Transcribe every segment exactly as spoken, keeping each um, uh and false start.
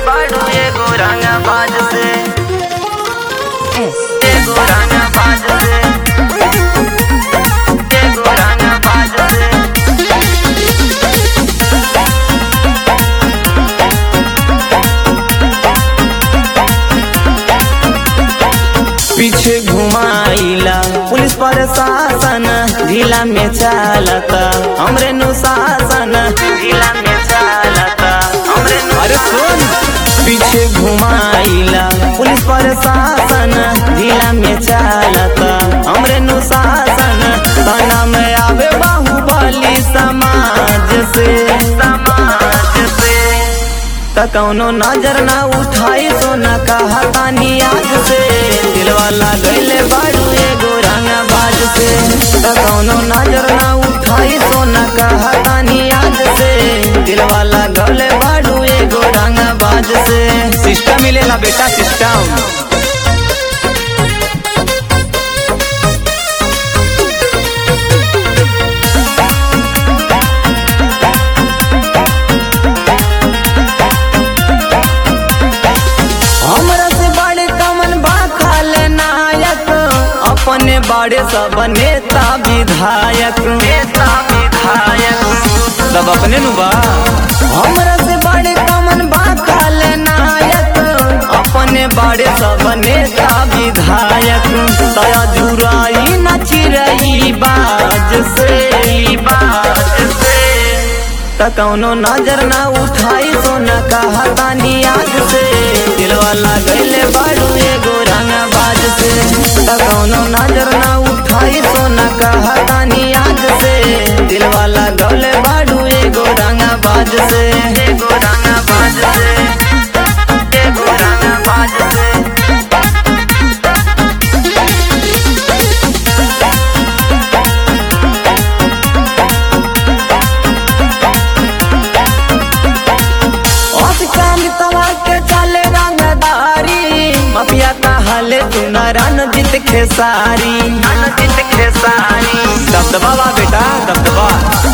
बाड़ू एगो रंगबाज से, एगो रंगबाज से, एगो रंगबाज से। पीछे घुमाइला पुलिस प्रशासन, ढीला में चालता हमरे अनुशासन, ढीला में चालता हमरे। अरे सुन, पीछे घुमाइला पुलिस प्रशासन, ढीला में चालता हमरे अनुशासन। थाना में आवे बाहुबली समाज से, समाज से। त कौनो नजर ना उठाई सोना कहा तानी आज से, दिलवा लागले बाड़ू एगो रंगबाज से। त कौनो नजर ना उठाई सोना कहा तानी आज से, दिलवा लागले बाड़ू एगो रंगबाज से। सिस्टम मिलेला बेटा सिस्टम। अपने बाड़े सब नेता विधायक, नेता विधायक सब अपने नु बा। हमरा से बड़े कमन बा खाले नायक, अपने बाड़े सब नेता विधायक। तया जुराई न चिरई बाज से, बाज से। त कौनो नजर ना उठाई सोना कहा तानी आज से, दिलवा लागले बाड़ू एगो रंगबाज से। त कौनो नजर ना उठाई सोना कहा तानी आज से, दिलवा लागले बाड़ू एगो रंगबाज से, एगो रंगबाज से, एगो रंगबाज से। माफिया का हाले तू न रणजीत खेसारी, रणजीत खेसारी। दबदबा बा बेटा दबदबा।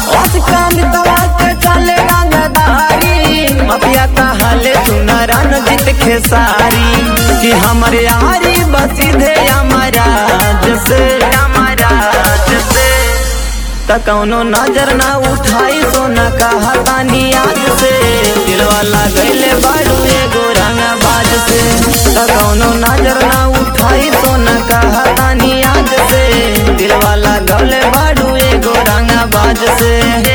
चले रंगदारी, माफिया का हाले तू न रणजीत खेसारी। कि हमारे यारी बसीधे अमराज से, अमराज से। त कौनो नजर ना उठाई सोना कहा तानी आज से, दिलवा लागले बाड़ू एगो रंगबाज से। त कौनो नजर ना उठाई सोना कहा तानी आज से, दिलवा लागले बाड़ू एगो रंगबाज से।